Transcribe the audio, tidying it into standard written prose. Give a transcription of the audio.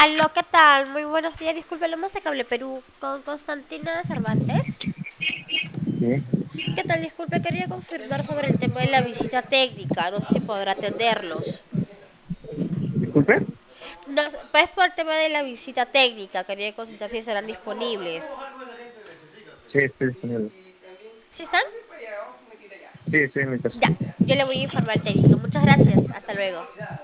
Aló, ¿qué tal? Muy buenos días. Disculpe, lo más de Cable Perú con Constantina Cervantes. Sí. ¿Qué tal? Disculpe, quería confirmar sobre el tema de la visita técnica. No sé si podrá atenderlos. Disculpe. No, pues por el tema de la visita técnica. Quería consultar si estarán disponibles. Sí, estoy disponible. ¿Sí están? Sí, estoy en mi casa. Ya, yo le voy a informar al técnico. Muchas gracias. Hasta luego.